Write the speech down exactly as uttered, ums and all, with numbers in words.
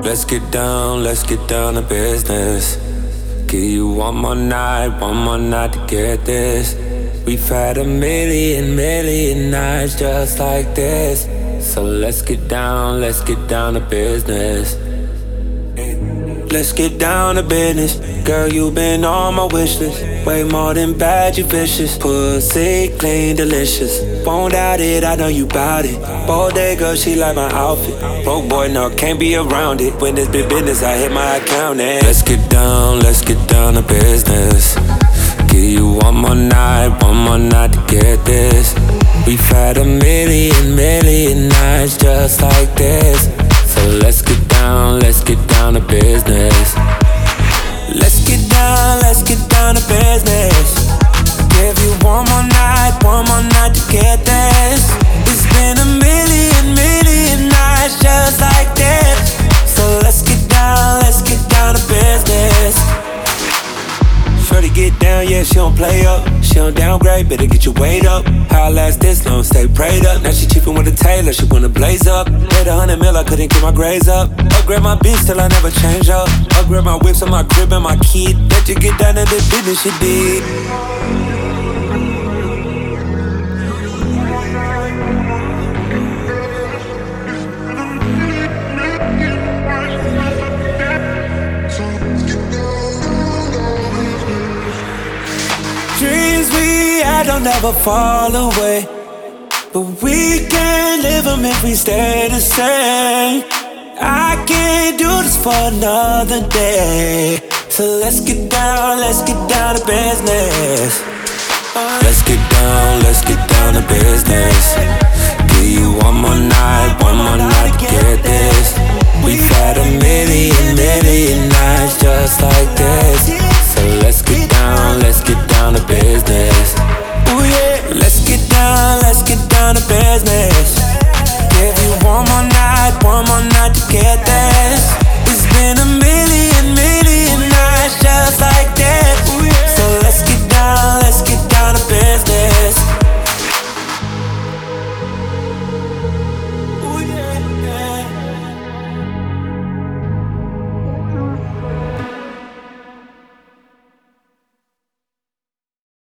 let's get down, let's get down to business. Give you one more night, one more night to get this. We've had a million, million nights just like this. So let's get down, let's get down to business. Let's get down to business. Girl, you been on my wish list. Way more than bad, you vicious. Pussy clean, delicious. Won't doubt it, I know you bout it. Bodega, she like my outfit. Broke boy, no, can't be around it. When it's big business, I hit my account and let's get down, let's get down to business. Give you one more night, one more night to get this. We've had a million, million nights just like this. So let's get down, let's get down to business. Let's get down, let's get down to business. Give you one more night, one more night to get this. It's been a million, million nights just like this. So let's get down, let's get down to business. Shorty get down, yeah, she don't play up. She don't downgrade, better get your weight up. How I last this long, stay prayed up. Now she chiefin' with a tailor, she wanna blaze up. Made a hundred mil, I couldn't get my grades up. Upgrade my bitch till I never change up. Upgrade my whips on my crib and my kid. Let you get down to the business you did. Dreams we had don't never fall away, but we can't live them if we stay the same. I can't do this for another day. So let's get down, let's get down to business. Let's get down, let's get down to business. Give you one more night, one more night to get this. We've had a million, million nights just